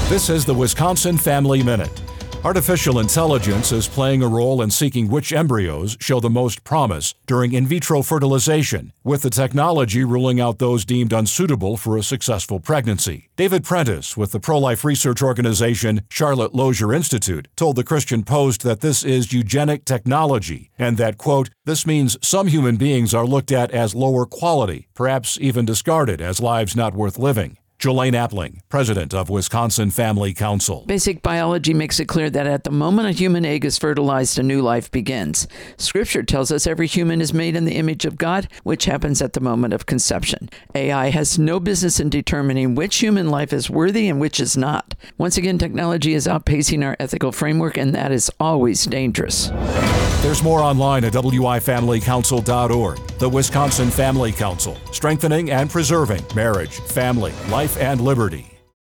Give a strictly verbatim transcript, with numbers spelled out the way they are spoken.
This is the Wisconsin Family Minute. Artificial intelligence is playing a role in seeking which embryos show the most promise during in vitro fertilization, with the technology ruling out those deemed unsuitable for a successful pregnancy. David Prentice with the pro-life research organization Charlotte Lozier Institute told the Christian Post that this is eugenic technology and that, quote, this means some human beings are looked at as lower quality, perhaps even discarded as lives not worth living. Jolaine Appling, president of Wisconsin Family Council. Basic biology makes it clear that at the moment a human egg is fertilized, a new life begins. Scripture tells us every human is made in the image of God, which happens at the moment of conception. A I has no business in determining which human life is worthy and which is not. Once again, technology is outpacing our ethical framework, and that is always dangerous. There's more online at W I family council dot org. The Wisconsin Family Council, strengthening and preserving marriage, family, life, and liberty.